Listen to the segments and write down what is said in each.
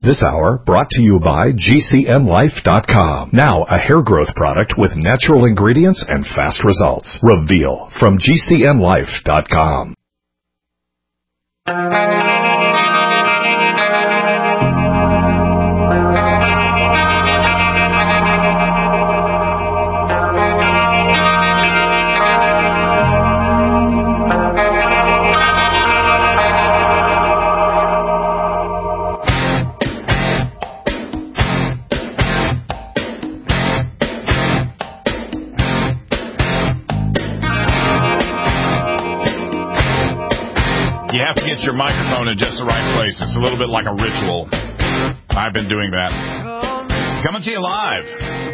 This hour brought to you by GCNlife.com. Now a hair growth product with natural ingredients and fast results. Reveal from GCNlife.com. Your microphone in just the right place. It's a little bit like a ritual. I've been doing that. Coming to you live.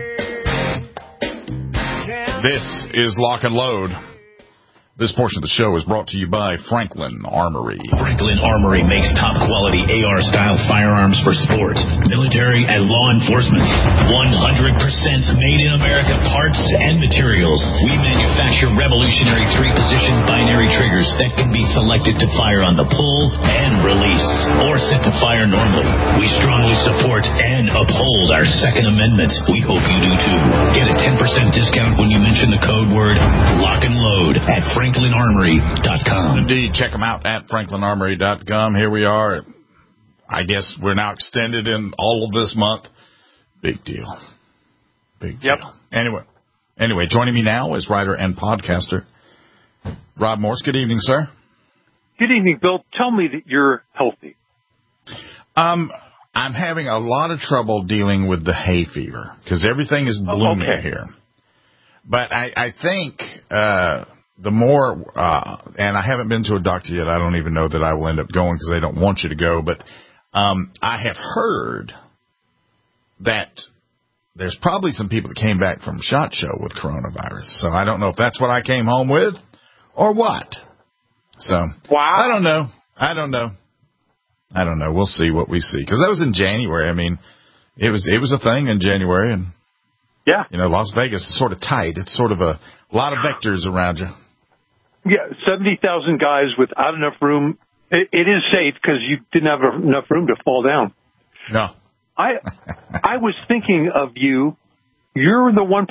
This is Lock and Load. This portion of the show is brought to you by Franklin Armory. Franklin Armory makes top-quality AR-style firearms for sport, military, and law enforcement. 100% made in America parts and materials. We manufacture revolutionary three-position binary triggers that can be selected to fire on the pull and release, or set to fire normally. We strongly support and uphold our Second Amendment. We hope you do too. Get a 10% discount when you mention the code word Lock and Load at FranklinArmory.com. Indeed, check them out at FranklinArmory.com. Here we are. I guess we're now extended in all of this month. Big deal. Big deal. Yep. Anyway, joining me now is writer and podcaster Rob Morse. Good evening, sir. Good evening, Bill. Tell me that you're healthy. I'm having a lot of trouble dealing with the hay fever because everything is blooming here. But I think the more, and I haven't been to a doctor yet. I don't even know that I will end up going because they don't want you to go. But I have heard that there's probably some people that came back from SHOT Show with coronavirus. So I don't know if that's what I came home with or what. So wow. I don't know. We'll see what we see. Because that was in January. I mean, it was a thing in January. And, yeah, you know, Las Vegas is sort of tight. It's sort of a lot of vectors around you. Yeah, 70,000 guys without enough room. It is safe because you didn't have enough room to fall down. No. I was thinking of you. You're the 1%.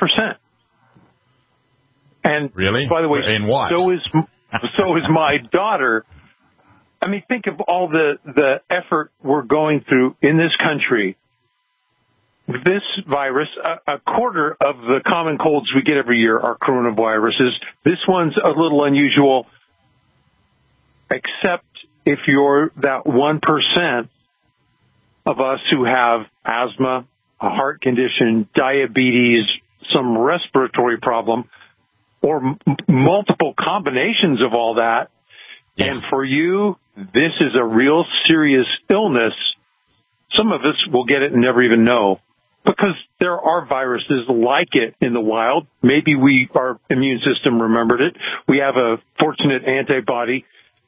And really? By the way, in what? So is my daughter. I mean, think of all the effort we're going through in this country. This virus, a quarter of the common colds we get every year are coronaviruses. This one's a little unusual, except if you're that 1% of us who have asthma, a heart condition, diabetes, some respiratory problem, or multiple combinations of all that. Yeah. And for you, this is a real serious illness. Some of us will get it and never even know. Because there are viruses like it in the wild. Maybe our immune system remembered it. We have a fortunate antibody.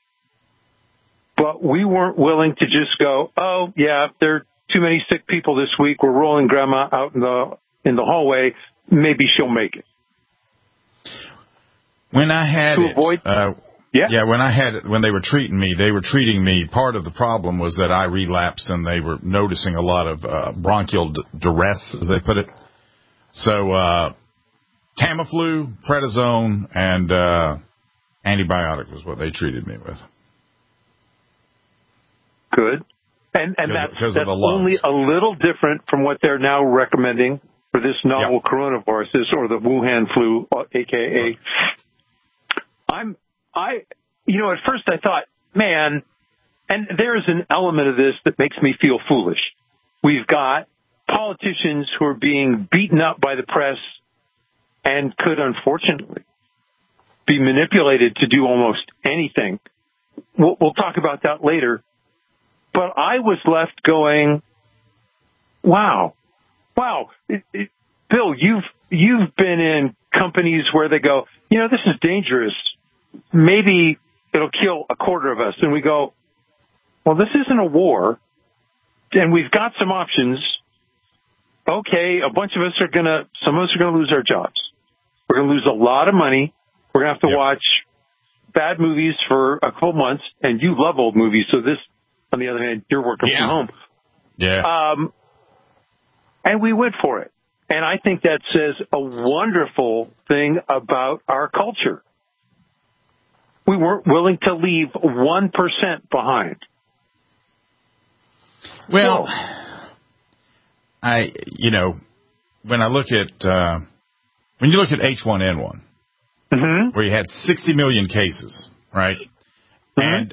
But we weren't willing to just go, oh, yeah, there are too many sick people this week. We're rolling grandma out in the hallway. Maybe she'll make it. When I had when they were treating me, part of the problem was that I relapsed and they were noticing a lot of bronchial duress, as they put it. So Tamiflu, prednisone, and antibiotic was what they treated me with. Good. And that's only a little different from what they're now recommending for this novel coronavirus, or the Wuhan flu, a.k.a. At first I thought, man, and there's an element of this that makes me feel foolish. We've got politicians who are being beaten up by the press and could, unfortunately, be manipulated to do almost anything. We'll talk about that later. But I was left going, wow. Bill, you've been in companies where they go, this is dangerous. Maybe it'll kill a quarter of us. And we go, well, this isn't a war, and we've got some options. Okay, some of us are going to lose our jobs. We're going to lose a lot of money. We're going to have to watch bad movies for a couple months, and you love old movies, so this, on the other hand, you're working from home. Yeah. And we went for it. And I think that says a wonderful thing about our culture. We weren't willing to leave 1% behind. Well, when I look at, when you look at H1N1, where you had 60 million cases, right? And,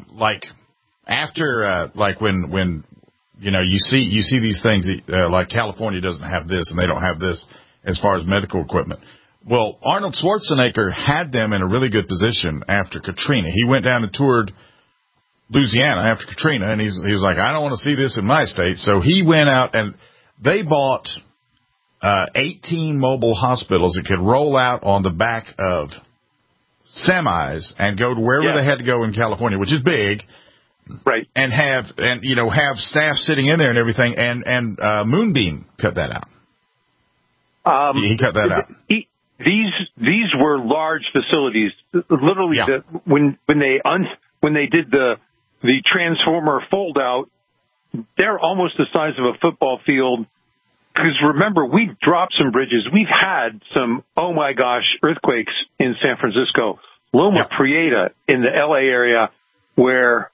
after, when, you see these things, like California doesn't have this and they don't have this as far as medical equipment. Well, Arnold Schwarzenegger had them in a really good position after Katrina. He went down and toured Louisiana after Katrina, and he was like, I don't want to see this in my state. So he went out and they bought 18 mobile hospitals that could roll out on the back of semis and go to wherever they had to go in California, which is big. Right. And have staff sitting in there and everything. And Moonbeam cut that out. He cut that out. These were large facilities. Literally, when they did the transformer fold out, they're almost the size of a football field. Because remember, we've dropped some bridges. We've had some, oh my gosh, earthquakes in San Francisco, Loma Prieta in the LA area, where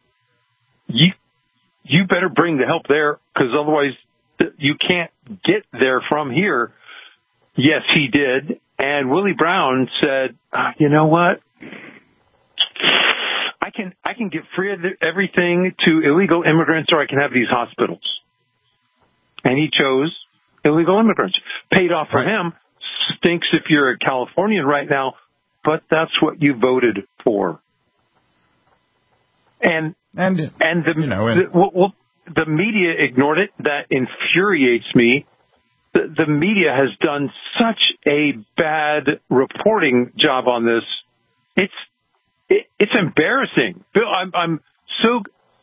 you better bring the help there, because otherwise you can't get there from here. Yes, he did. And Willie Brown said, you know what? I can get free of everything to illegal immigrants, or I can have these hospitals. And he chose illegal immigrants. Paid off for him. Stinks if you're a Californian right now, but that's what you voted for. And the media ignored it. That infuriates me. The media has done such a bad reporting job on this. It's embarrassing. Bill, I'm so.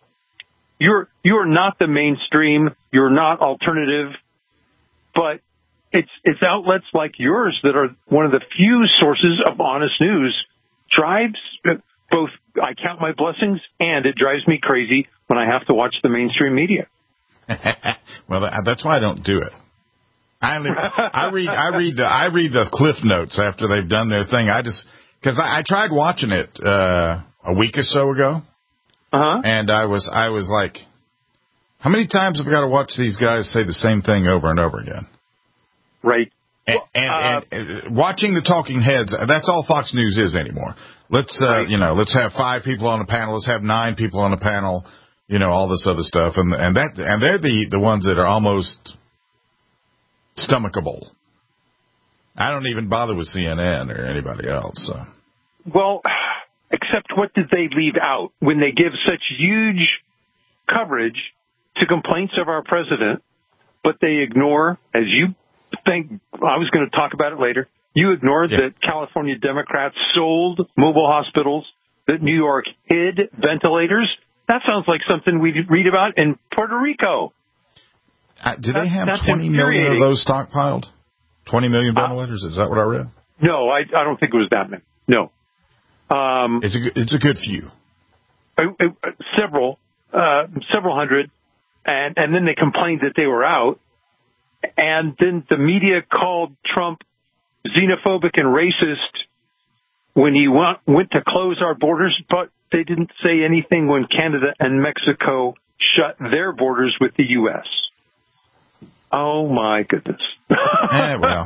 You're not the mainstream. You're not alternative, but it's outlets like yours that are one of the few sources of honest news. Drives both. I count my blessings, and it drives me crazy when I have to watch the mainstream media. Well, that's why I don't do it. I read the Cliff Notes after they've done their thing. Because I tried watching it a week or so ago, and I was like, how many times have I got to watch these guys say the same thing over and over again? Right. And watching the talking heads, that's all Fox News is anymore. Let's let's have 5 people on the panel. Let's have 9 people on the panel. All this other stuff, and they're the ones that are almost stomachable. I don't even bother with CNN or anybody else. So. Well, except what did they leave out when they give such huge coverage to complaints of our president, but they ignore, as you think, I was going to talk about it later, you ignored that California Democrats sold mobile hospitals, that New York hid ventilators. That sounds like something we read about in Puerto Rico. Do they have 20 million of those stockpiled? 20 million ventilators? Is that what I read? No, I don't think it was that many. No. It's a good few. Several hundred, and then they complained that they were out, and then the media called Trump xenophobic and racist when he went to close our borders, but they didn't say anything when Canada and Mexico shut their borders with the U.S. Oh, my goodness. Well,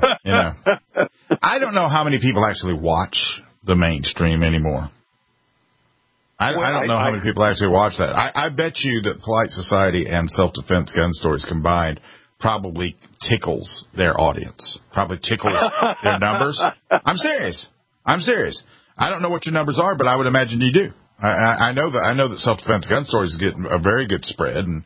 I don't know how many people actually watch the mainstream anymore. I don't know how many people actually watch that. I bet you that Polite Society and Self-Defense Gun Stories combined probably tickles their audience, probably tickles their numbers. I'm serious. I don't know what your numbers are, but I would imagine you do. I know that Self-Defense Gun Stories get a very good spread and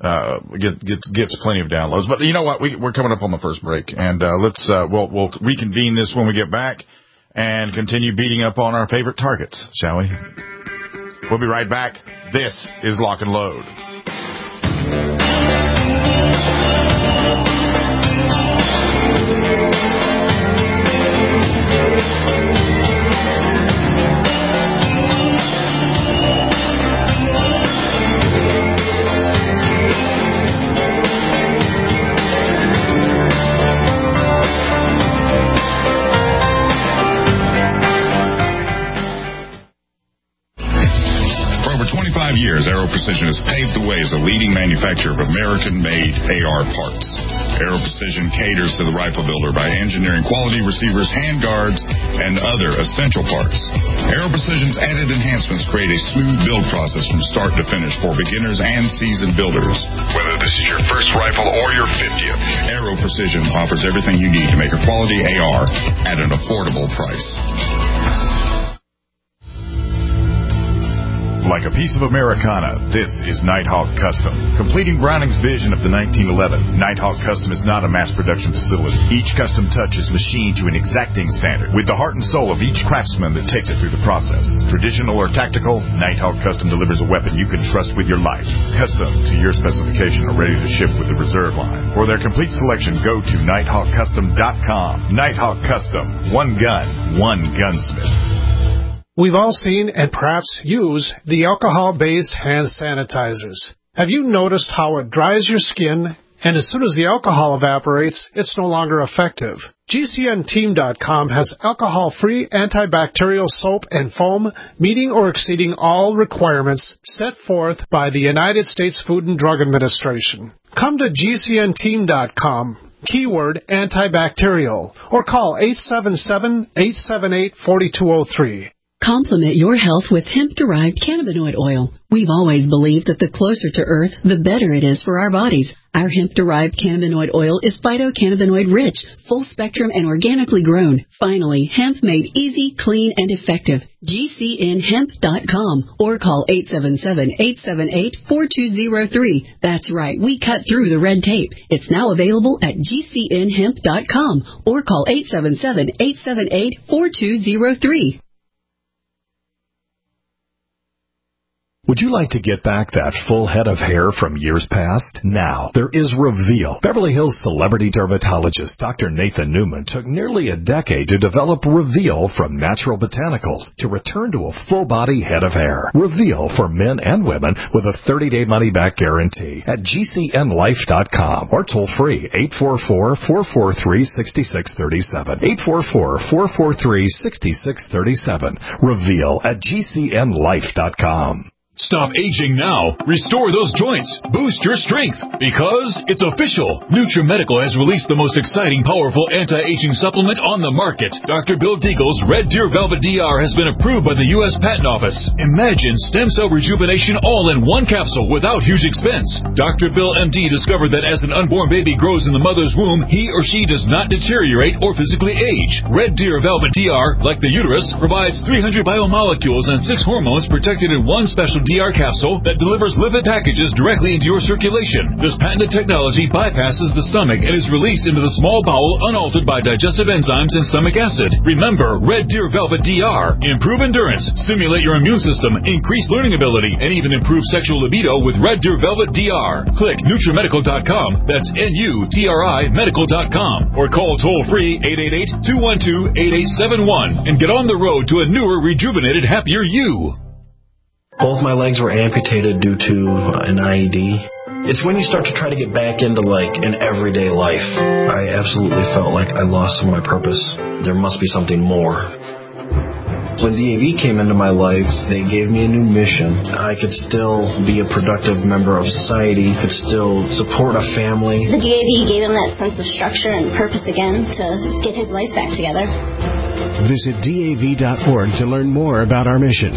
gets plenty of downloads. But you know what? We're coming up on the first break, and we'll reconvene this when we get back and continue beating up on our favorite targets, shall we? We'll be right back. This is Lock and Load. Precision has paved the way as a leading manufacturer of American-made AR parts. Aero Precision caters to the rifle builder by engineering quality receivers, handguards, and other essential parts. Aero Precision's added enhancements create a smooth build process from start to finish for beginners and seasoned builders. Whether this is your first rifle or your 50th, Aero Precision offers everything you need to make a quality AR at an affordable price. Like a piece of Americana, this is Nighthawk Custom. Completing Browning's vision of the 1911, Nighthawk Custom is not a mass production facility. Each custom touch is machined to an exacting standard, with the heart and soul of each craftsman that takes it through the process. Traditional or tactical, Nighthawk Custom delivers a weapon you can trust with your life. Custom to your specification or ready to ship with the reserve line. For their complete selection, go to NighthawkCustom.com. Nighthawk Custom. One gun, one gunsmith. We've all seen and perhaps use the alcohol-based hand sanitizers. Have you noticed how it dries your skin, and as soon as the alcohol evaporates, it's no longer effective? GCNteam.com has alcohol-free antibacterial soap and foam meeting or exceeding all requirements set forth by the United States Food and Drug Administration. Come to GCNteam.com. Keyword antibacterial, or call 877-878-4203. Complement your health with hemp-derived cannabinoid oil. We've always believed that the closer to Earth, the better it is for our bodies. Our hemp-derived cannabinoid oil is phytocannabinoid-rich, full-spectrum, and organically grown. Finally, hemp made easy, clean, and effective. GCNhemp.com or call 877-878-4203. That's right, we cut through the red tape. It's now available at GCNhemp.com or call 877-878-4203. Would you like to get back that full head of hair from years past? Now, there is Reveal. Beverly Hills celebrity dermatologist Dr. Nathan Newman took nearly a decade to develop Reveal from natural botanicals to return to a full-body head of hair. Reveal for men and women with a 30-day money-back guarantee at GCNlife.com or toll-free 844-443-6637. 844-443-6637. Reveal at GCNlife.com. Stop aging now. Restore those joints. Boost your strength. Because it's official. NutriMedical has released the most exciting, powerful anti-aging supplement on the market. Dr. Bill Deagle's Red Deer Velvet DR has been approved by the U.S. Patent Office. Imagine stem cell rejuvenation all in one capsule without huge expense. Dr. Bill MD discovered that as an unborn baby grows in the mother's womb, he or she does not deteriorate or physically age. Red Deer Velvet DR, like the uterus, provides 300 biomolecules and 6 hormones protected in one special DR capsule that delivers lipid packages directly into your circulation. This patented technology bypasses the stomach and is released into the small bowel unaltered by digestive enzymes and stomach acid. Remember, Red Deer Velvet DR. Improve endurance, stimulate your immune system, increase learning ability, and even improve sexual libido with Red Deer Velvet DR. Click NutriMedical.com. That's NUTRI Medical.com. Or call toll-free 888-212-8871 and get on the road to a newer, rejuvenated, happier you. Both my legs were amputated due to an IED. It's when you start to try to get back into, an everyday life. I absolutely felt like I lost some of my purpose. There must be something more. When DAV came into my life, they gave me a new mission. I could still be a productive member of society, could still support a family. The DAV gave him that sense of structure and purpose again to get his life back together. Visit DAV.org to learn more about our mission.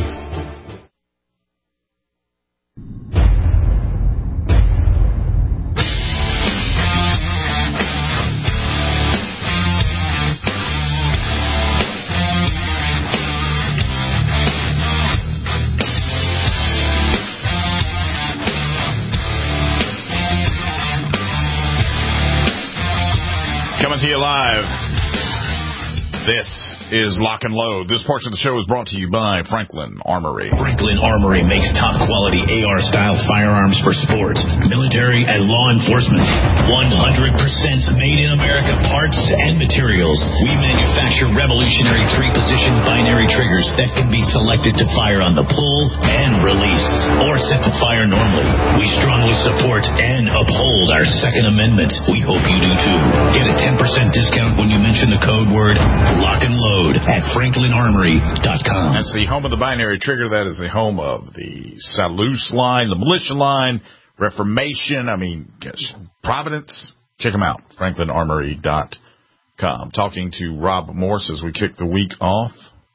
Coming to you live. This is Lock and Load. This portion of the show is brought to you by Franklin Armory. Franklin Armory makes top-quality AR-style firearms for sport, military, and law enforcement. 100% made-in-America parts and materials. We manufacture revolutionary 3-position binary triggers that can be selected to fire on the pull and release, or set to fire normally. We strongly support and uphold our Second Amendment. We hope you do, too. Get a 10% discount when you mention the code word Lock and load at franklinarmory.com. That's the home of the binary trigger. That is the home of the Salus line, the militia line, Reformation, Providence. Check them out, franklinarmory.com. Talking to Rob Morse as we kick the week off.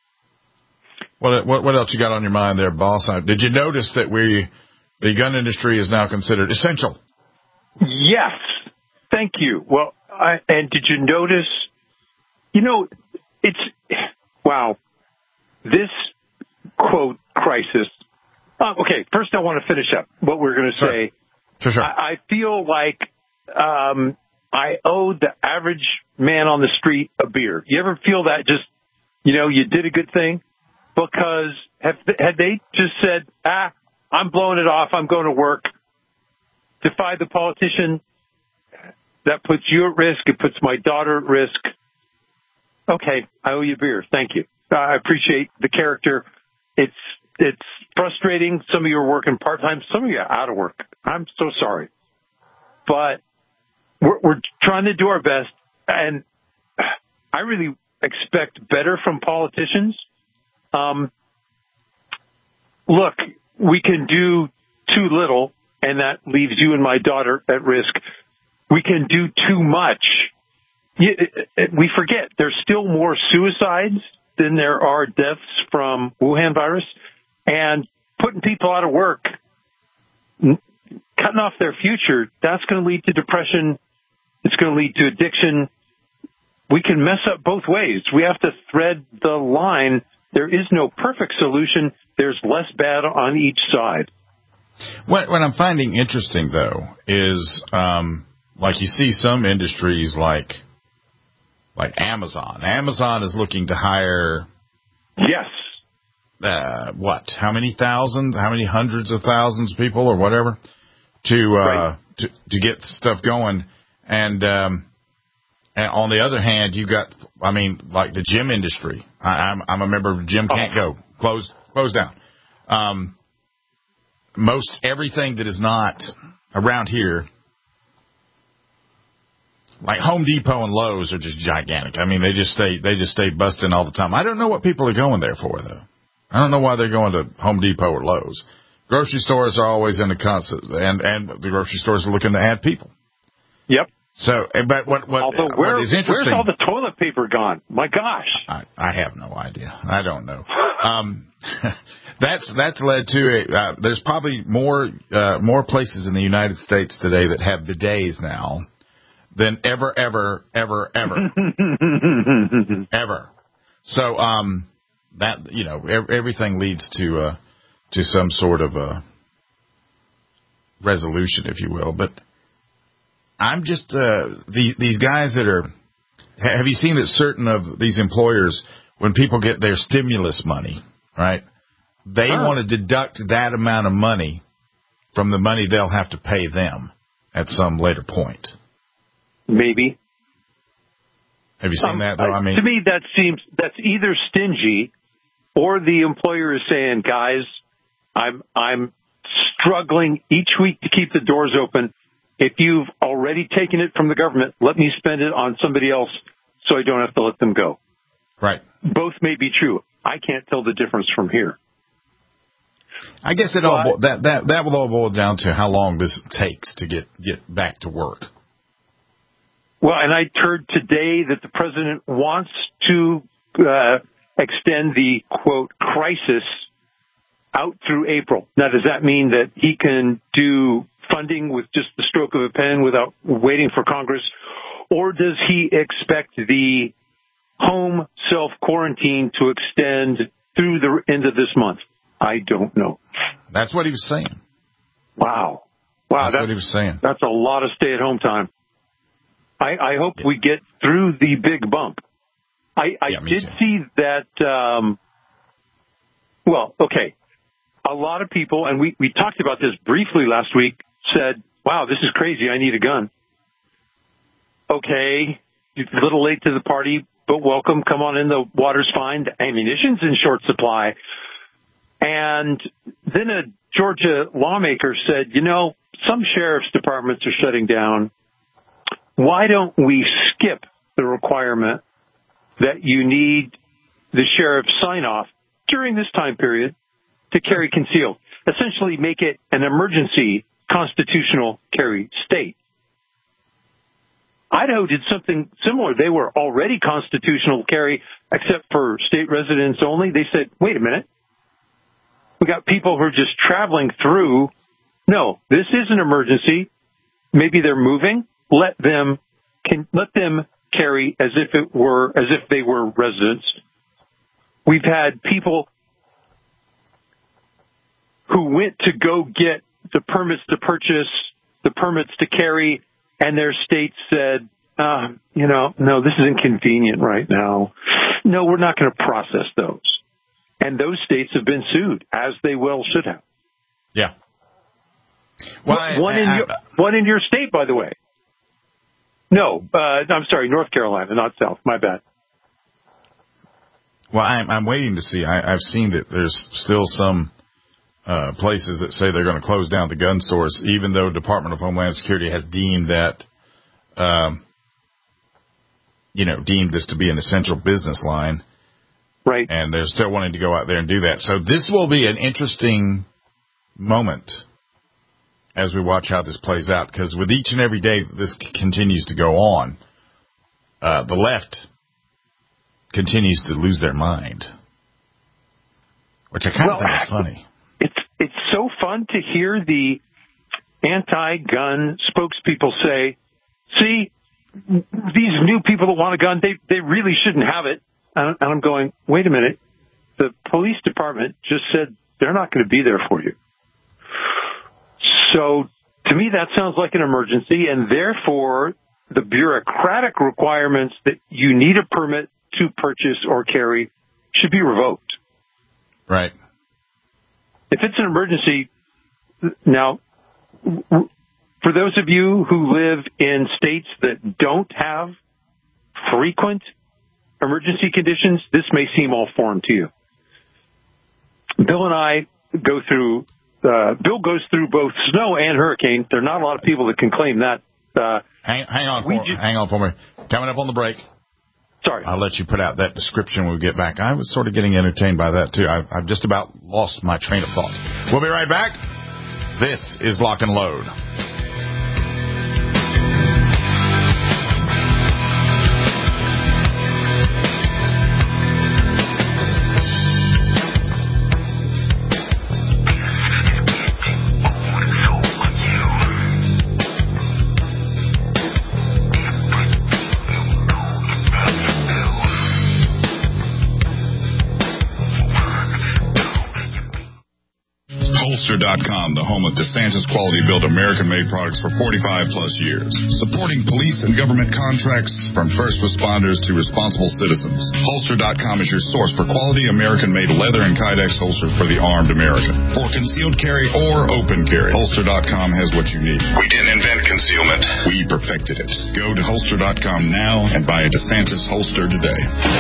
What else you got on your mind there, boss? Did you notice that the gun industry is now considered essential? Yes. Thank you. Well, and did you notice, this quote crisis. Okay, first I want to finish up what we're going to say. Sure. I feel like I owe the average man on the street a beer. You ever feel that just, you did a good thing? Because had they just said, I'm blowing it off, I'm going to work, defy the politician, that puts you at risk, it puts my daughter at risk. Okay, I owe you a beer. Thank you. I appreciate the character. It's frustrating. Some of you are working part-time. Some of you are out of work. I'm so sorry. But we're trying to do our best, and I really expect better from politicians. Look, we can do too little, and that leaves you and my daughter at risk. We can do too much. We forget there's still more suicides than there are deaths from Wuhan virus, and putting people out of work, cutting off their future, that's going to lead to depression. It's going to lead to addiction. We can mess up both ways. We have to thread the line. There is no perfect solution. There's less bad on each side. What I'm finding interesting, though, is you see some industries like Amazon. Amazon is looking to hire. Yes. How many thousands? How many hundreds of thousands of people or whatever to get stuff going? And on the other hand, you got, like the gym industry. I'm a member of Gym Can't Go. Closed down. Most everything that is not around here, like Home Depot and Lowe's, are just gigantic. They just stay busting all the time. I don't know what people are going there for, though. I don't know why they're going to Home Depot or Lowe's. Grocery stores are always in the constant, and the grocery stores are looking to add people. Yep. So, but what is interesting? Where's all the toilet paper gone? My gosh. I have no idea. I don't know. That's led to there's probably more places in the United States today that have bidets now than ever. Ever. So, that, everything leads to some sort of a resolution, if you will. But I'm just, these guys that are, have you seen that certain of these employers, when people get their stimulus money, right, they want to deduct that amount of money from the money they'll have to pay them at some later point. Maybe. Have you seen that, though? To me, that's either stingy or the employer is saying, guys, I'm struggling each week to keep the doors open. If you've already taken it from the government, let me spend it on somebody else so I don't have to let them go. Right. Both may be true. I can't tell the difference from here. I guess that will all boil down to how long this takes to get back to work. Well, and I heard today that the president wants to extend the, quote, crisis out through April. Now, does that mean that he can do funding with just the stroke of a pen without waiting for Congress? Or does he expect the home self-quarantine to extend through the end of this month? I don't know. That's what he was saying. Wow. That's what he was saying. That's a lot of stay-at-home time. I hope we get through the big bump. I did see that, a lot of people, and we talked about this briefly last week, said, wow, this is crazy, I need a gun. Okay, a little late to the party, but welcome, come on in, the water's fine, the ammunition's in short supply. And then a Georgia lawmaker said, some sheriff's departments are shutting down. Why don't we skip the requirement that you need the sheriff's sign-off during this time period to carry concealed. Essentially make it an emergency constitutional carry state. Idaho did something similar. They were already constitutional carry, except for state residents only. They said, wait a minute. We got people who are just traveling through. No, this is an emergency. Maybe they're moving. Let them carry as if they were residents. We've had people who went to go get the permits to purchase, the permits to carry, and their state said, no, this is inconvenient right now. No, we're not going to process those. And those states have been sued, as they well should have. Yeah. Well, one in your state, by the way. No, I'm sorry, North Carolina, not South. My bad. Well, I'm waiting to see. I've seen that there's still some places that say they're going to close down the gun stores, even though Department of Homeland Security has deemed that, deemed this to be an essential business line. Right. And they're still wanting to go out there and do that. So this will be an interesting moment as we watch how this plays out, because with each and every day this continues to go on, the left continues to lose their mind, which I kind of think is funny. It's so fun to hear the anti-gun spokespeople say, see, these new people that want a gun, they really shouldn't have it. And I'm going, wait a minute. The police department just said they're not going to be there for you. So to me, that sounds like an emergency, and therefore the bureaucratic requirements that you need a permit to purchase or carry should be revoked. Right. If it's an emergency, now, for those of you who live in states that don't have frequent emergency conditions, this may seem all foreign to you. Bill and I Bill goes through both snow and hurricane. There are not a lot of people that can claim that. Hang on for me. Coming up on the break. Sorry. I'll let you put out that description when we get back. I was sort of getting entertained by that, too. I've just about lost my train of thought. We'll be right back. This is Lock and Load. Holster.com, the home of DeSantis quality-built American-made products for 45-plus years. Supporting police and government contracts from first responders to responsible citizens. Holster.com is your source for quality American-made leather and Kydex holsters for the armed American. For concealed carry or open carry, Holster.com has what you need. We didn't invent concealment. We perfected it. Go to Holster.com now and buy a DeSantis holster today.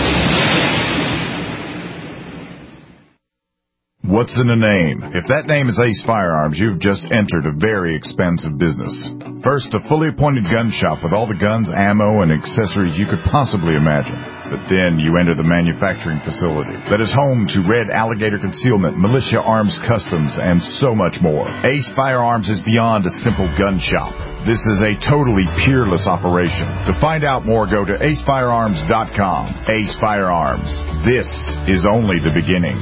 What's in a name? If that name is Ace Firearms, you've just entered a very expensive business. First, a fully appointed gun shop with all the guns, ammo, and accessories you could possibly imagine. But then you enter the manufacturing facility that is home to Red Alligator Concealment, Militia Arms Customs, and so much more. Ace Firearms is beyond a simple gun shop. This is a totally peerless operation. To find out more, go to acefirearms.com. Ace Firearms. This is only the beginning.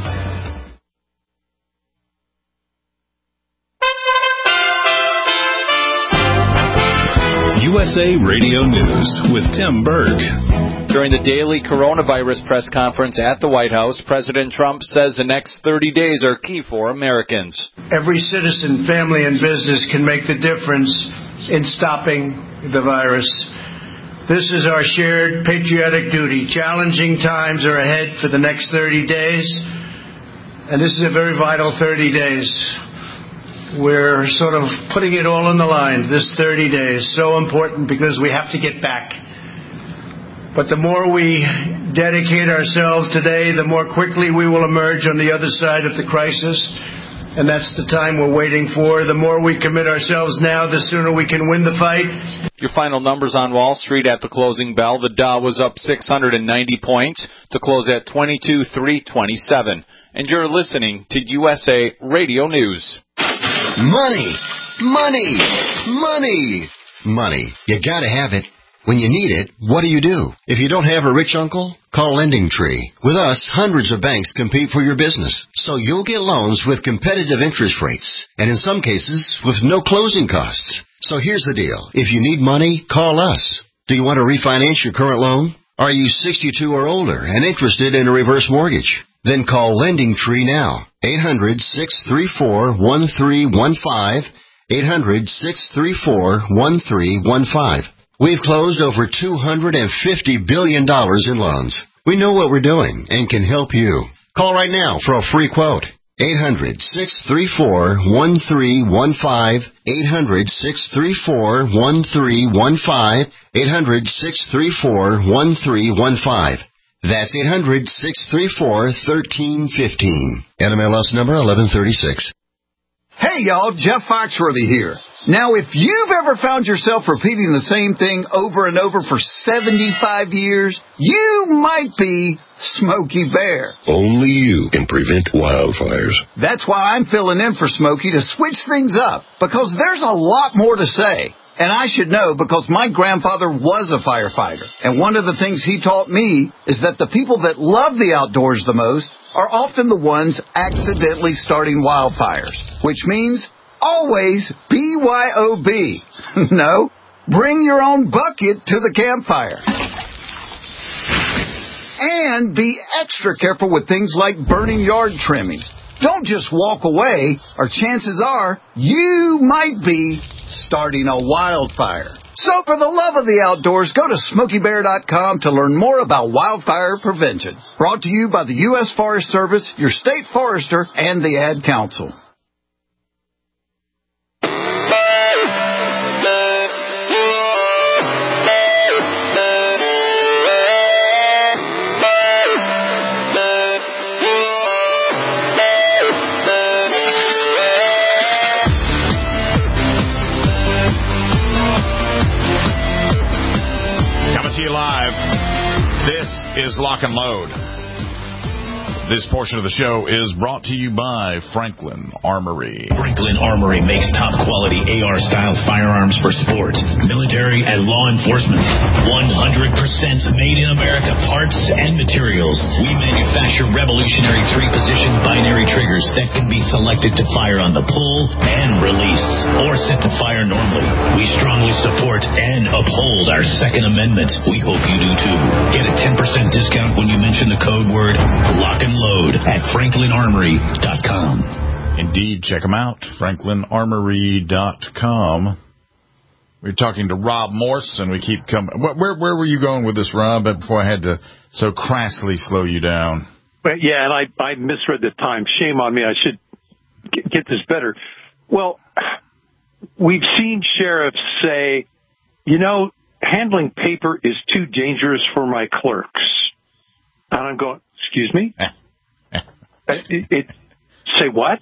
USA Radio News with Tim Berg. During the daily coronavirus press conference at the White House, President Trump says the next 30 days are key for Americans. Every citizen, family, and business can make the difference in stopping the virus. This is our shared patriotic duty. Challenging times are ahead for the next 30 days, and this is a very vital 30 days. We're sort of putting it all on the line, this 30 days. So important because we have to get back. But the more we dedicate ourselves today, the more quickly we will emerge on the other side of the crisis. and that's the time we're waiting for. The more we commit ourselves now, the sooner we can win the fight. Your final numbers on Wall Street at the closing bell. The Dow was up 690 points to close at 22,327. And you're listening to USA Radio News. Money, money, money, money. You gotta have it. When you need it, what do? If you don't have a rich uncle, call LendingTree. With us, hundreds of banks compete for your business, so you'll get loans with competitive interest rates, and in some cases, with no closing costs. So here's the deal. If you need money, call us. Do you want to refinance your current loan? Are you 62 or older and interested in a reverse mortgage? Then call LendingTree now. 800-634-1315. 800-634-1315. We've closed over $250 billion in loans. We know what we're doing and can help you. Call right now for a free quote. 800-634-1315. 800-634-1315. 800-634-1315. That's 800-634-1315. NMLS number 1136. Hey, y'all, Jeff Foxworthy here. Now, if you've ever found yourself repeating the same thing over and over for 75 years, you might be Smokey Bear. Only you can prevent wildfires. That's why I'm filling in for Smokey to switch things up, because there's a lot more to say. And I should know because my grandfather was a firefighter. And one of the things he taught me is that the people that love the outdoors the most are often the ones accidentally starting wildfires, which means always BYOB. No, bring your own bucket to the campfire. And be extra careful with things like burning yard trimmings. Don't just walk away, or chances are you might be starting a wildfire. So for the love of the outdoors, go to SmokeyBear.com to learn more about wildfire prevention. Brought to you by the U.S. Forest Service, your state forester, and the Ad Council. Is Lock and Load. This portion of the show is brought to you by Franklin Armory. Franklin Armory makes top-quality AR-style firearms for sport, military, and law enforcement. 100% made-in-America parts and materials. We manufacture revolutionary three-position binary triggers that can be selected to fire on the pull and release, or set to fire normally. We strongly support and uphold our Second Amendment. We hope you do too. Get a 10% discount when you mention the code word Lock and Load at FranklinArmory.com. Indeed, check them out, FranklinArmory.com. We're talking to Rob Morse, and we keep coming. Where were you going with this, Rob, before I had to so crassly slow you down? Well, yeah, and I misread the time. Shame on me. I should get this better. Well, we've seen sheriffs say, handling paper is too dangerous for my clerks. And I'm going, excuse me? Say what?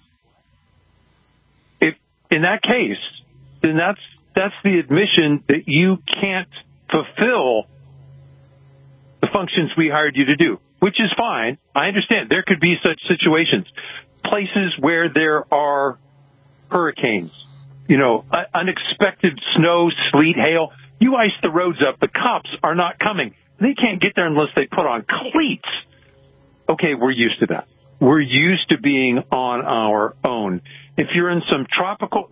If in that case, then that's the admission that you can't fulfill the functions we hired you to do, which is fine. I understand there could be such situations, places where there are hurricanes, unexpected snow, sleet, hail. You ice the roads up, the cops are not coming. They can't get there unless they put on cleats. Okay, we're used to that. We're used to being on our own. If you're in some tropical,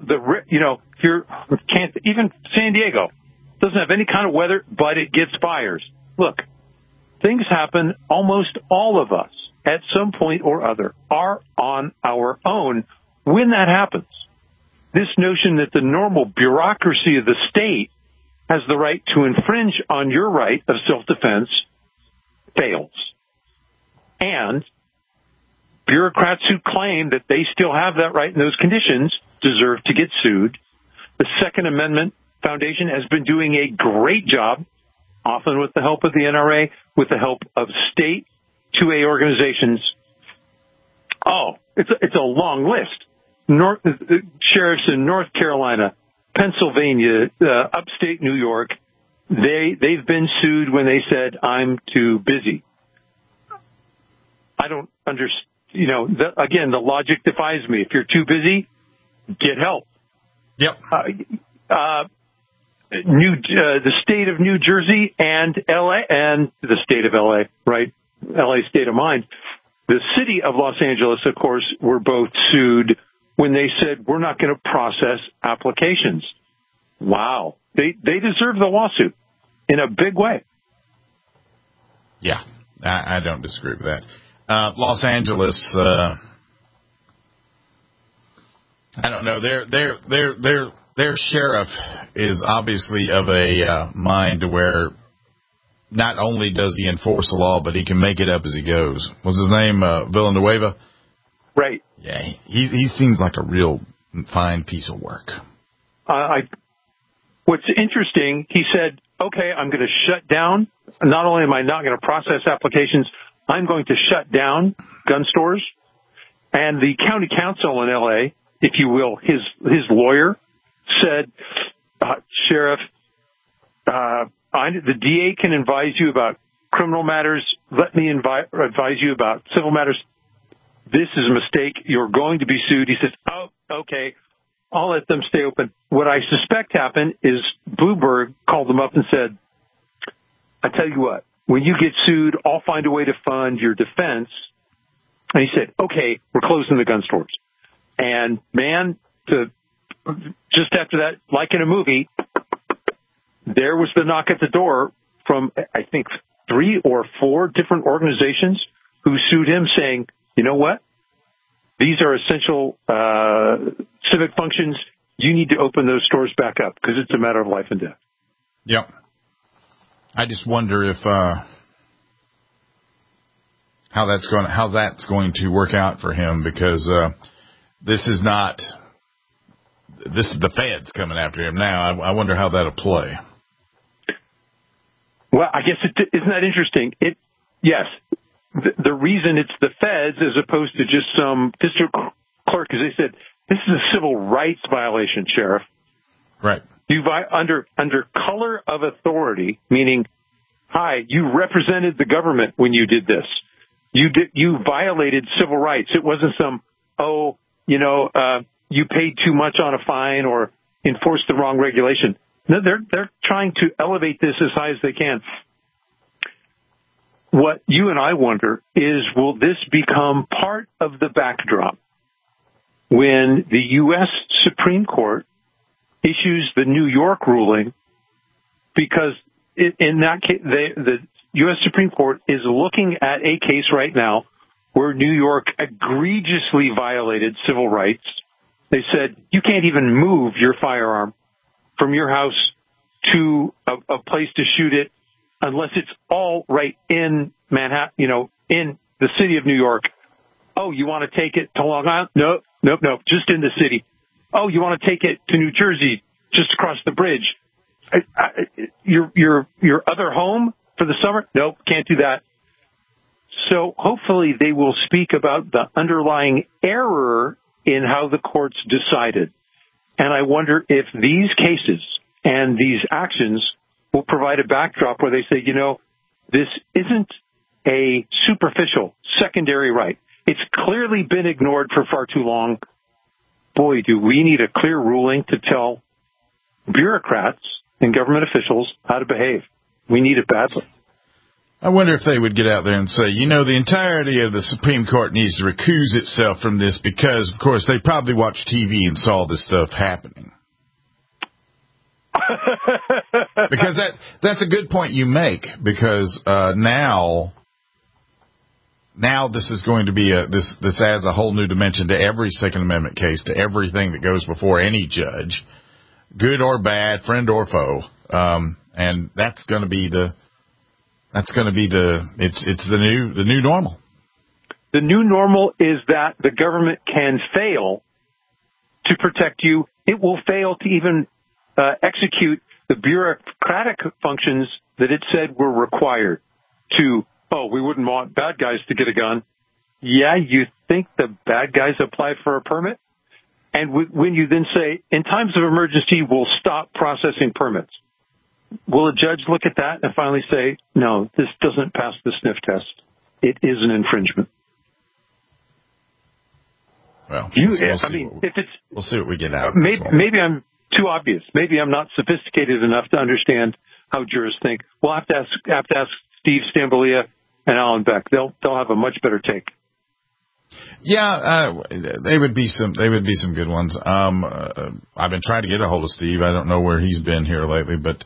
even San Diego doesn't have any kind of weather, but it gets fires. Look, things happen. Almost all of us at some point or other are on our own when that happens. This notion that the normal bureaucracy of the state has the right to infringe on your right of self-defense fails. And bureaucrats who claim that they still have that right in those conditions deserve to get sued. The Second Amendment Foundation has been doing a great job, often with the help of the NRA, with the help of state 2A organizations. Oh, it's a long list. sheriffs in North Carolina, Pennsylvania, upstate New York, they've been sued when they said, I'm too busy. I don't understand. Again, the logic defies me. If you're too busy, get help. Yep. The state of New Jersey and LA, and the state of LA, right? LA state of mind. The city of Los Angeles, of course, were both sued when they said, we're not going to process applications. Wow. They deserve the lawsuit in a big way. Yeah, I don't disagree with that. Los Angeles, I don't know. Their sheriff is obviously of a mind to where not only does he enforce the law, but he can make it up as he goes. What's his name? Villanueva? Right. Yeah, he seems like a real fine piece of work. What's interesting, he said, okay, I'm going to shut down. Not only am I not going to process applications, I'm going to shut down gun stores. And the county council in L.A., if you will, his lawyer said, Sheriff, the DA can advise you about criminal matters. Let me advise you about civil matters. This is a mistake. You're going to be sued. He says, oh, okay, I'll let them stay open. What I suspect happened is Bloomberg called them up and said, I tell you what, when you get sued, I'll find a way to fund your defense. And he said, okay, we're closing the gun stores. And man, just after that, like in a movie, there was the knock at the door from, I think, 3 or 4 different organizations who sued him saying, you know what? These are essential civic functions. You need to open those stores back up because it's a matter of life and death. Yep. I just wonder if how that's going to work out for him, because this is the feds coming after him now. I wonder how that'll play. Well, I guess isn't that interesting? Yes. The reason it's the feds as opposed to just some district clerk is they said, this is a civil rights violation, Sheriff. Right. Under color of authority, meaning, hi, you represented the government when you did this. You violated civil rights. It wasn't some, you paid too much on a fine or enforced the wrong regulation. No, they're trying to elevate this as high as they can. What you and I wonder is, will this become part of the backdrop when the U.S. Supreme Court issues the New York ruling? Because in that case, the U.S. Supreme Court is looking at a case right now where New York egregiously violated civil rights. They said you can't even move your firearm from your house to a place to shoot it unless it's all right in Manhattan, in the city of New York. Oh, you want to take it to Long Island? Nope, just in the city. Oh, you want to take it to New Jersey, just across the bridge? Your other home for the summer? Nope, can't do that. So hopefully they will speak about the underlying error in how the courts decided. And I wonder if these cases and these actions will provide a backdrop where they say, this isn't a superficial secondary right. It's clearly been ignored for far too long. Boy, do we need a clear ruling to tell bureaucrats and government officials how to behave. We need it badly. I wonder if they would get out there and say, the entirety of the Supreme Court needs to recuse itself from this because, of course, they probably watched TV and saw this stuff happening. Because that's a good point you make, because now this is going to be this adds a whole new dimension to every Second Amendment case, to everything that goes before any judge, good or bad, friend or foe, and that's going to be the new normal. The new normal is that the government can fail to protect you. It will fail to even execute the bureaucratic functions that it said were required to. Oh, we wouldn't want bad guys to get a gun. Yeah, you think the bad guys apply for a permit? And when you then say, in times of emergency, we'll stop processing permits, will a judge look at that and finally say, no, this doesn't pass the sniff test? It is an infringement. Well, we'll see what we get out. Maybe I'm too obvious. Maybe I'm not sophisticated enough to understand how jurists think. We'll have to ask Steve Stambolia and Alan Beck. They'll have a much better take. Yeah, they would be some good ones. I've been trying to get a hold of Steve. I don't know where he's been here lately, but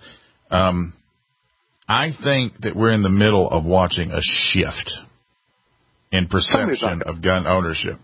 I think that we're in the middle of watching a shift in perception of gun ownership.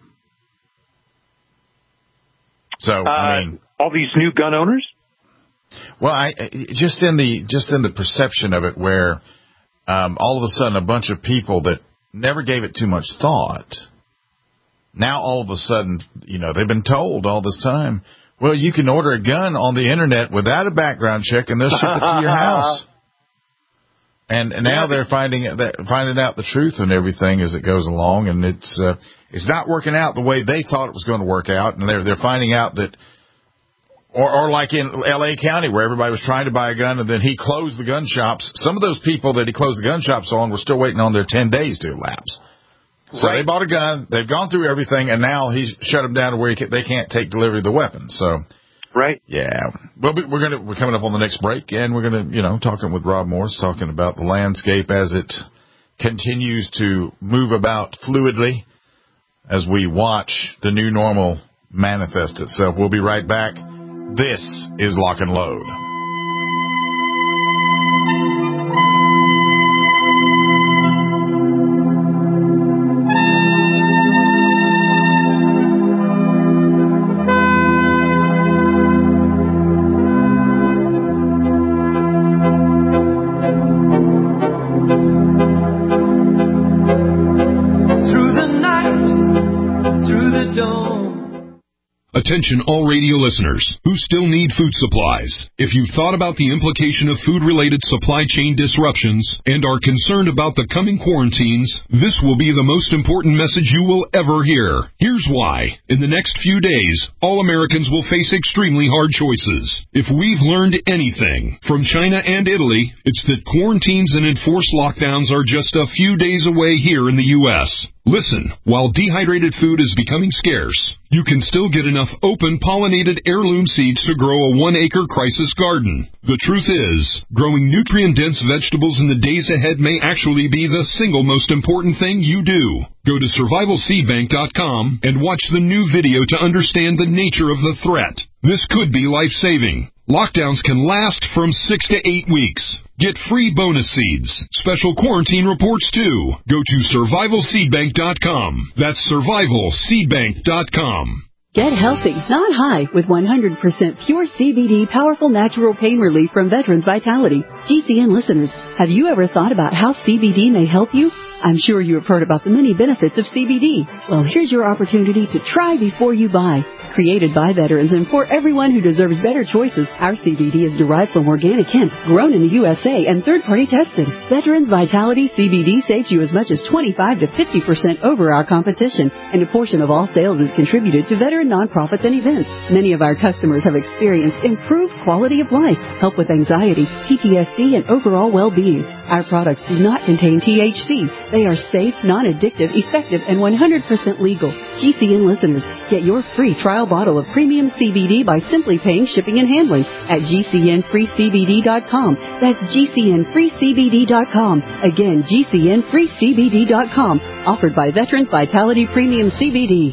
So, all these new gun owners? Well, just in the perception of it, where all of a sudden a bunch of people that never gave it too much thought, now all of a sudden, they've been told all this time, well, you can order a gun on the internet without a background check, and they'll ship it to your house. And now they're finding out the truth and everything as it goes along, and it's not working out the way they thought it was going to work out, and they're finding out that, or like in L.A. County where everybody was trying to buy a gun and then he closed the gun shops. Some of those people that he closed the gun shops on were still waiting on their 10 days to elapse. So They bought a gun, they've gone through everything, and now he's shut them down to where they can't take delivery of the weapon. So, yeah. Well, we're coming up on the next break, and we're gonna, talking with Rob Morse, talking about the landscape as it continues to move about fluidly as we watch the new normal manifest itself. We'll be right back. This is Lock and Load. Attention all radio listeners who still need food supplies. If you've thought about the implication of food-related supply chain disruptions and are concerned about the coming quarantines, this will be the most important message you will ever hear. Here's why. In the next few days, all Americans will face extremely hard choices. If we've learned anything from China and Italy, it's that quarantines and enforced lockdowns are just a few days away here in the U.S. Listen, while dehydrated food is becoming scarce, you can still get enough open pollinated heirloom seeds to grow a 1-acre crisis garden. The truth is, growing nutrient-dense vegetables in the days ahead may actually be the single most important thing you do. Go to survivalseedbank.com and watch the new video to understand the nature of the threat. This could be life-saving. Lockdowns can last from 6 to 8 weeks. Get free bonus seeds, special quarantine reports too. Go to survivalseedbank.com. That's survivalseedbank.com. Get healthy, not high, with 100% pure CBD powerful natural pain relief from Veterans Vitality. GCN listeners, have you ever thought about how CBD may help you? I'm sure you have heard about the many benefits of CBD. Well, here's your opportunity to try before you buy. Created by veterans and for everyone who deserves better choices, our CBD is derived from organic hemp, grown in the USA, and third-party tested. Veterans Vitality CBD saves you as much as 25 to 50% over our competition, and a portion of all sales is contributed to veteran nonprofits and events. Many of our customers have experienced improved quality of life, help with anxiety, PTSD, and overall well-being. Our products do not contain THC. They are safe, non-addictive, effective, and 100% legal. GCN listeners, get your free trial bottle of premium CBD by simply paying shipping and handling at GCNFreeCBD.com. That's GCNFreeCBD.com. Again, GCNFreeCBD.com. Offered by Veterans Vitality Premium CBD.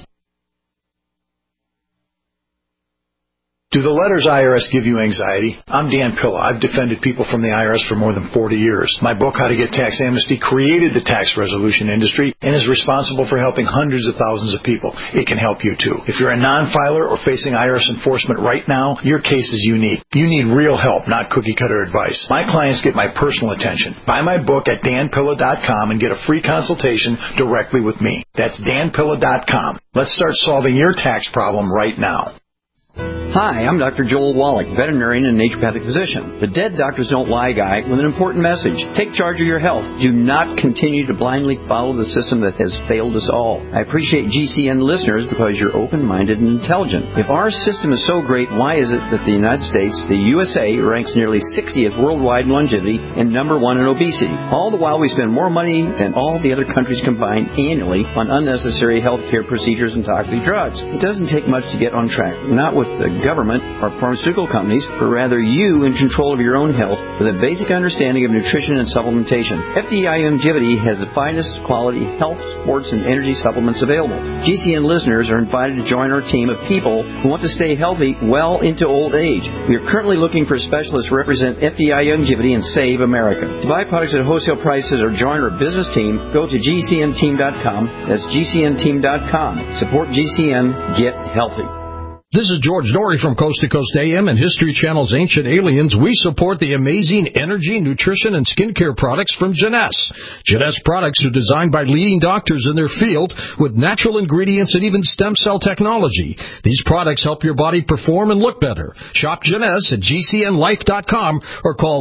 Do the letters IRS give you anxiety? I'm Dan Pilla. I've defended people from the IRS for more than 40 years. My book, How to Get Tax Amnesty, created the tax resolution industry and is responsible for helping hundreds of thousands of people. It can help you too. If you're a non-filer or facing IRS enforcement right now, your case is unique. You need real help, not cookie-cutter advice. My clients get my personal attention. Buy my book at danpilla.com and get a free consultation directly with me. That's danpilla.com. Let's start solving your tax problem right now. Hi, I'm Dr. Joel Wallach, veterinarian and naturopathic physician. The Dead Doctors Don't Lie guy with an important message. Take charge of your health. Do not continue to blindly follow the system that has failed us all. I appreciate GCN listeners because you're open-minded and intelligent. If our system is so great, why is it that the United States, the USA, ranks nearly 60th worldwide in longevity and number 1 in obesity? All the while we spend more money than all the other countries combined annually on unnecessary health care procedures and toxic drugs. It doesn't take much to get on track. Not with the government or pharmaceutical companies, but rather you in control of your own health with a basic understanding of nutrition and supplementation. FDI Longevity has the finest quality health, sports, and energy supplements available. GCN listeners are invited to join our team of people who want to stay healthy well into old age. We are currently looking for specialists to represent FDI Longevity and Save America. To buy products at wholesale prices or join our business team, go to GCNteam.com. That's GCNteam.com. Support GCN. Get healthy. This is George Norrie from Coast to Coast AM and History Channel's Ancient Aliens. We support the amazing energy, nutrition, and skincare products from Jeunesse. Jeunesse products are designed by leading doctors in their field with natural ingredients and even stem cell technology. These products help your body perform and look better. Shop Jeunesse at GCNlife.com or call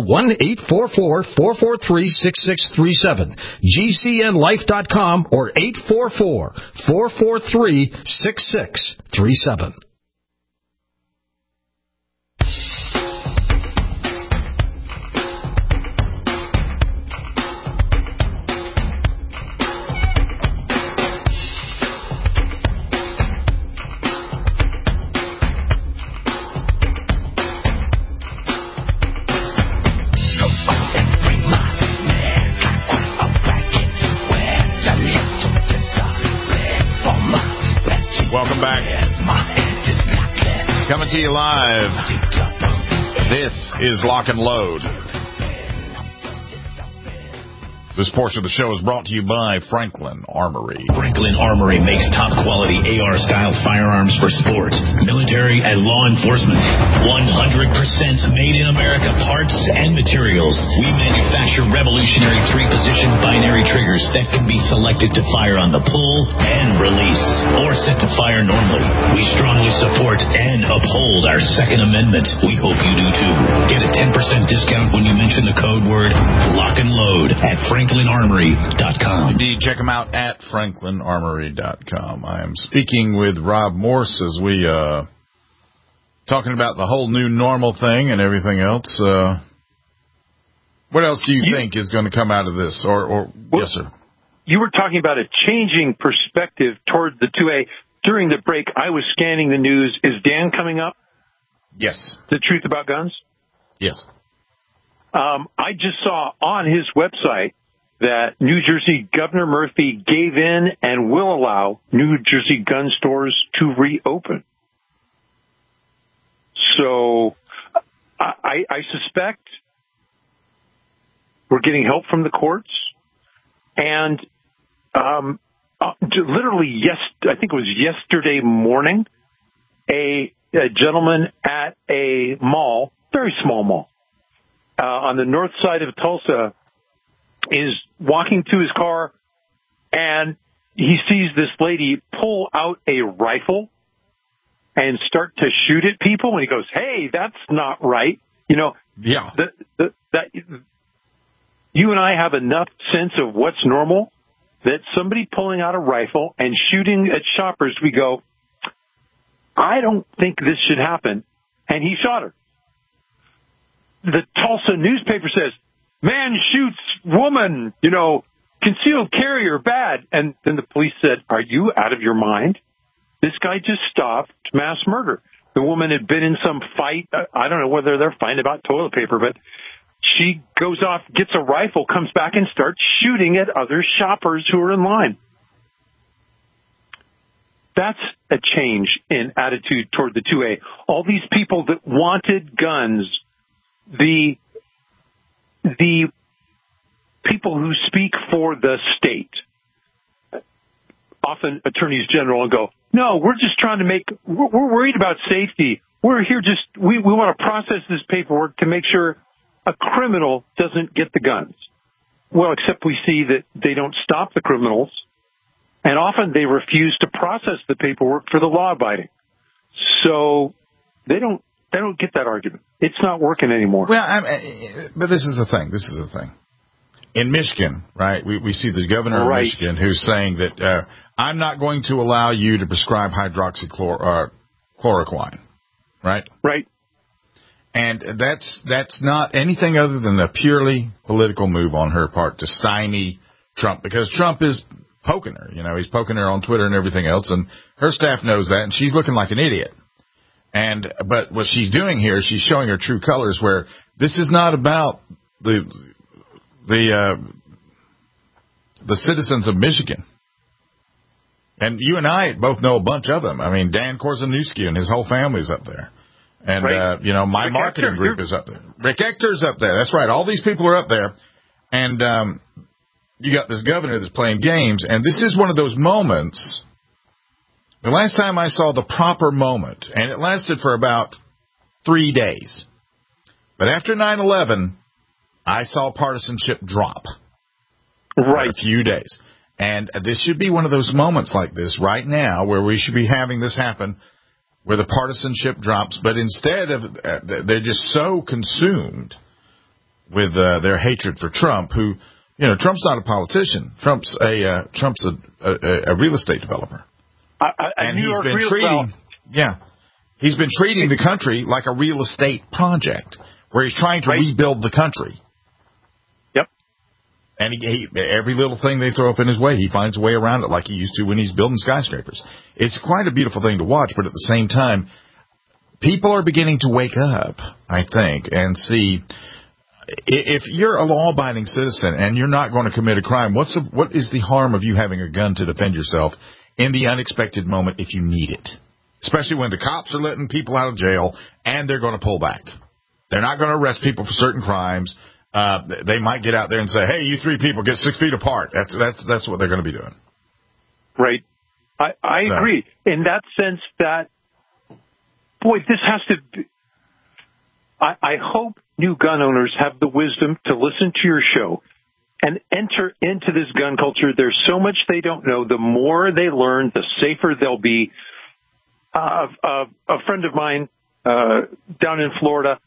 1-844-443-6637. GCNlife.com or 844-443-6637. Welcome back. Coming to you live. This is Lock and Load. This portion of the show is brought to you by Franklin Armory. Franklin Armory makes top-quality AR-style firearms for sports, military, and law enforcement. 100% made in America parts and materials. We manufacture revolutionary 3-position binary triggers that can be selected to fire on the pull and release, or set to fire normally. We strongly support and uphold our Second Amendment. We hope you do too. Get a 10% discount when you mention the code word Lock and Load at FranklinArmory.com. Indeed, check them out at FranklinArmory.com. I am speaking with Rob Morse as we talking about the whole new normal thing and everything else. What else do you think is going to come out of this? Or yes, sir. You were talking about a changing perspective toward the 2A. During the break, I was scanning the news. Is Dan coming up? Yes. The Truth About Guns? Yes. I just saw on his website that New Jersey Governor Murphy gave in and will allow New Jersey gun stores to reopen. So I suspect we're getting help from the courts. And literally, I think it was yesterday morning, a gentleman at a mall, very small mall, on the north side of Tulsa, is walking to his car, and he sees this lady pull out a rifle and start to shoot at people, and he goes, "Hey, that's not right." You know, yeah. That you and I have enough sense of what's normal that somebody pulling out a rifle and shooting at shoppers, we go, I don't think this should happen. And he shot her. The Tulsa newspaper says, man shoots woman, concealed carrier, bad. And then the police said, are you out of your mind? This guy just stopped mass murder. The woman had been in some fight. I don't know whether they're fighting about toilet paper, but she goes off, gets a rifle, comes back and starts shooting at other shoppers who are in line. That's a change in attitude toward the 2A. All these people that wanted guns, the people who speak for the state, often attorneys general, and go, no, we're just trying to we're worried about safety. We're here we want to process this paperwork to make sure a criminal doesn't get the guns. Well, except we see that they don't stop the criminals, and often they refuse to process the paperwork for the law-abiding. So They don't get that argument. It's not working anymore. Well, but this is the thing. In Michigan, right, we see the governor of Michigan who's saying that I'm not going to allow you to prescribe hydroxychloroquine, right? Right. And that's not anything other than a purely political move on her part to stymie Trump, because Trump is poking her. He's poking her on Twitter and everything else, and her staff knows that, and she's looking like an idiot. But what she's doing here, she's showing her true colors, where this is not about the citizens of Michigan. And you and I both know a bunch of them. I mean, Dan Korzenewski and his whole family's up there. And, my Rick marketing Ector, group is up there. Rick Ector's up there. That's right. All these people are up there. And you got this governor that's playing games. And this is one of those moments. The last time I saw the proper moment, and it lasted for about 3 days. But after 9/11, I saw partisanship drop. Right. For a few days. And this should be one of those moments like this right now where we should be having this happen, where the partisanship drops, but instead of they're just so consumed with their hatred for Trump, who, Trump's not a politician. Trump's a real estate developer. And he's been treating the country like a real estate project where he's trying to rebuild the country. Yep. And every little thing they throw up in his way, he finds a way around it like he used to when he's building skyscrapers. It's quite a beautiful thing to watch, but at the same time, people are beginning to wake up, I think, and see if you're a law-abiding citizen and you're not going to commit a crime, what is the harm of you having a gun to defend yourself in the unexpected moment if you need it? Especially when the cops are letting people out of jail and they're going to pull back. They're not going to arrest people for certain crimes. They might get out there and say, hey, you 3 people get 6 feet apart. That's what they're going to be doing. Right. I agree. In that sense that, boy, this has to be, I hope new gun owners have the wisdom to listen to your show and enter into this gun culture. There's so much they don't know. The more they learn, the safer they'll be. A friend of mine down in Florida,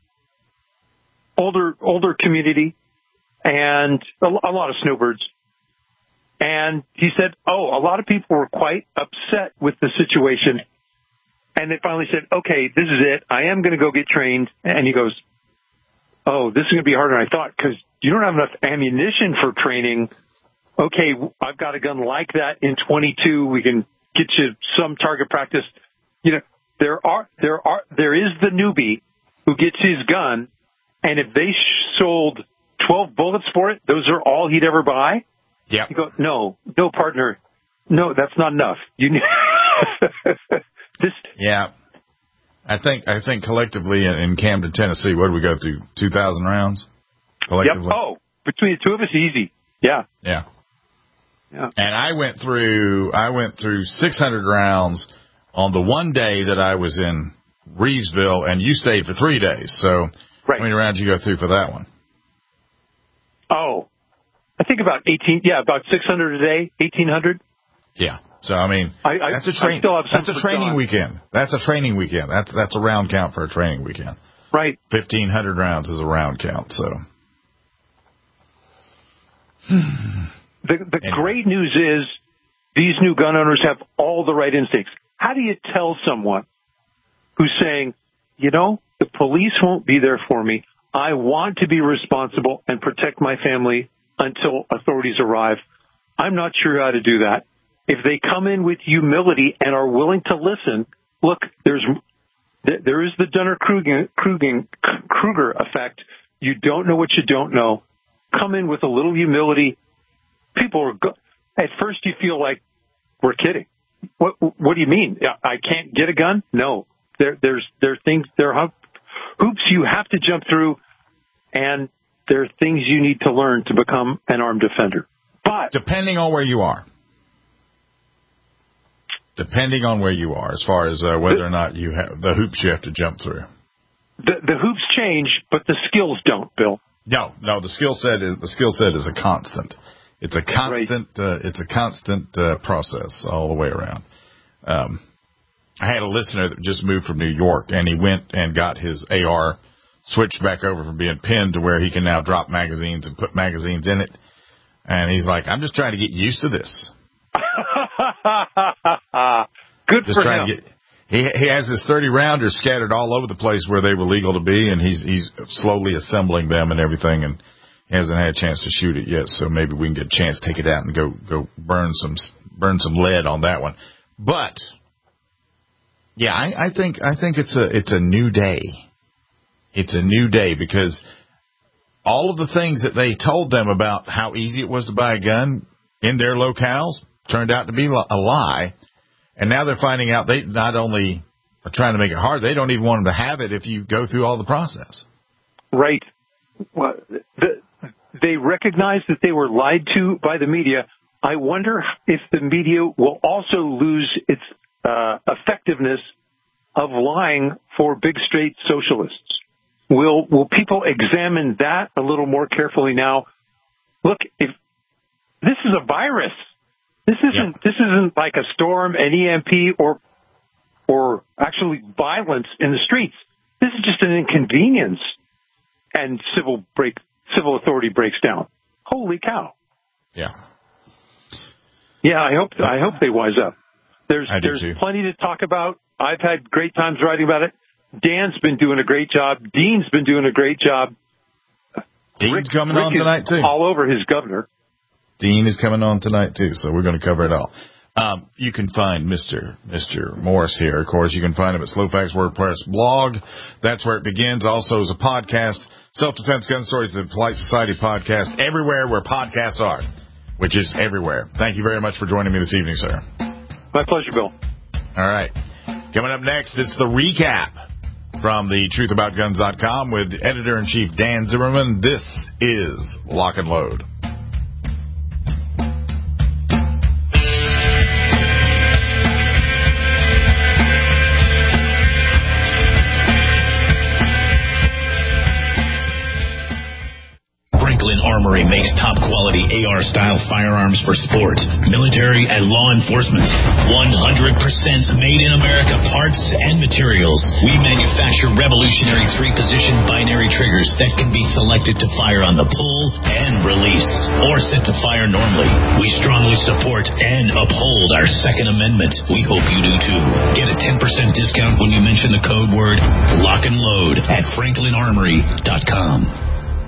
older community, and a lot of snowbirds. And he said, a lot of people were quite upset with the situation. And they finally said, okay, this is it. I am going to go get trained. And he goes, this is going to be harder than I thought because you don't have enough ammunition for training. Okay, I've got a gun like that in 22. We can get you some target practice. There is the newbie who gets his gun, and if they sold 12 bullets for it, those are all he'd ever buy. Yeah. You go, no, partner, no, that's not enough. You need Yeah. I think collectively in Camden, Tennessee, what did we go through? 2,000 rounds collectively. Yep. Oh, between the two of us, easy. Yeah. Yeah. And I went through 600 rounds on the one day that I was in Reevesville, and you stayed for 3 days. So how many rounds you go through for that one? Oh, I think about 600 a day, 1,800. Yeah. So, I mean, that's a training weekend. That's a training weekend. That's a round count for a training weekend. Right. 1,500 rounds is a round count, so. The great news is these new gun owners have all the right instincts. How do you tell someone who's saying, the police won't be there for me. I want to be responsible and protect my family until authorities arrive. I'm not sure how to do that. If they come in with humility and are willing to listen, look, there is the Dunner-Kruger effect. You don't know what you don't know. Come in with a little humility. People are at first you feel like we're kidding. What do you mean? I can't get a gun? No. There are hoops you have to jump through, and there are things you need to learn to become an armed defender. But depending on where you are, as far as whether or not you have the hoops you have to jump through. The hoops change, but the skills don't, Bill. No. The skill set is a constant. It's a constant. It's a constant process all the way around. I had a listener that just moved from New York, and he went and got his AR switched back over from being pinned to where he can now drop magazines and put magazines in it. And he's like, I'm just trying to get used to this. Good just for him. He has his 30-rounders scattered all over the place where they were legal to be, and he's slowly assembling them and everything, and he hasn't had a chance to shoot it yet. So maybe we can get a chance to take it out and go burn some lead on that one. But yeah, I think it's a new day. It's a new day because all of the things that they told them about how easy it was to buy a gun in their locales turned out to be a lie. And now they're finding out they not only are trying to make it hard, they don't even want them to have it if you go through all the process. Right. Well, they recognize that they were lied to by the media. I wonder if the media will also lose its effectiveness of lying for big straight socialists. Will people examine that a little more carefully now? Look, if this is a virus, this isn't like a storm, an EMP, or actually violence in the streets. This is just an inconvenience, and civil authority breaks down. Holy cow! Yeah. Yeah, I hope they wise up. There's too. Plenty to talk about. I've had great times writing about it. Dan's been doing a great job. Dean's been doing a great job. Dean's coming on tonight, too. All over his governor. Dean is coming on tonight, too, so we're going to cover it all. You can find Mr. Morris here. Of course, you can find him at Slowfax WordPress blog. That's where it begins. Also as a podcast, Self-Defense Gun Stories, the Polite Society podcast, everywhere where podcasts are, which is everywhere. Thank you very much for joining me this evening, sir. My pleasure, Bill. All right. Coming up next, it's the recap from the truthaboutguns.com with editor-in-chief Dan Zimmerman. This is Lock and Load. Franklin Armory makes top-quality AR-style firearms for sport, military, and law enforcement. 100% made in America parts and materials. We manufacture revolutionary 3-position binary triggers that can be selected to fire on the pull and release, or set to fire normally. We strongly support and uphold our Second Amendment. We hope you do too. Get a 10% discount when you mention the code word Lock and Load at franklinarmory.com.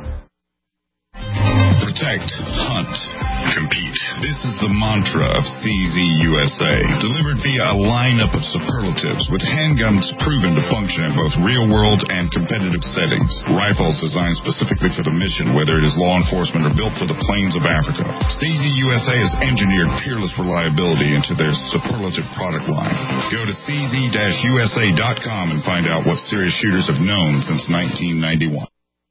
Protect, hunt, compete. This is the mantra of CZ USA, delivered via a lineup of superlatives with handguns proven to function in both real-world and competitive settings. Rifles designed specifically for the mission, whether it is law enforcement or built for the plains of Africa. CZ USA has engineered peerless reliability into their superlative product line. Go to cz-usa.com and find out what serious shooters have known since 1991.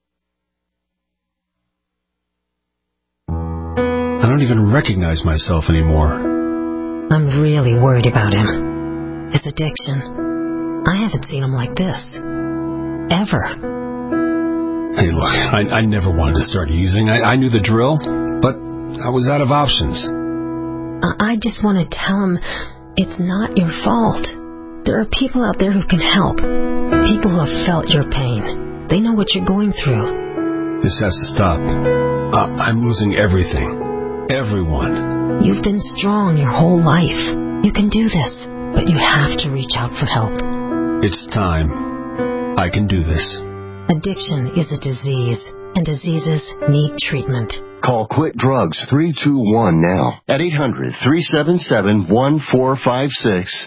I don't even recognize myself anymore. I'm really worried about him. His addiction. I haven't seen him like this. Ever. Hey, look, I never wanted to start using. I knew the drill, but I was out of options. I just want to tell him it's not your fault. There are people out there who can help. People who have felt your pain. They know what you're going through. This has to stop. I'm losing everything. Everyone. You've been strong your whole life. You can do this, but you have to reach out for help. It's time. I can do this. Addiction is a disease, and diseases need treatment. Call Quit Drugs 321 now at 800-377-1456.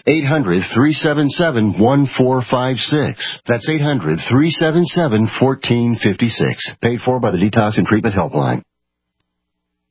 800-377-1456. That's 800-377-1456. Paid for by the Detox and Treatment Helpline.